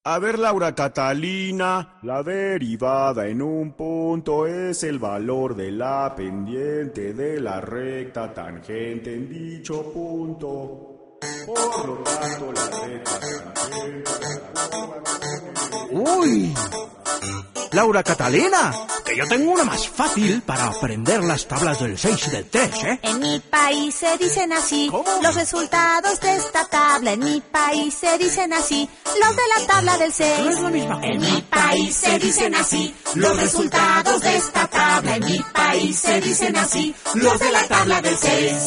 A ver, Laura Catalina, la derivada en un punto es el valor de la pendiente de la recta tangente en dicho punto. Por lo tanto, la recta tangente... ¡Uy! Laura Catalina, que yo tengo una más fácil para aprender las tablas del 6 y del 3, ¿eh? En mi país se dicen así. ¿Cómo? Los resultados de esta tabla. En mi país se dicen así. Los de la tabla del 6. No es la misma cosa. En mi país se dicen así. Los resultados de esta tabla. En mi país se dicen así. Los de la tabla del 6.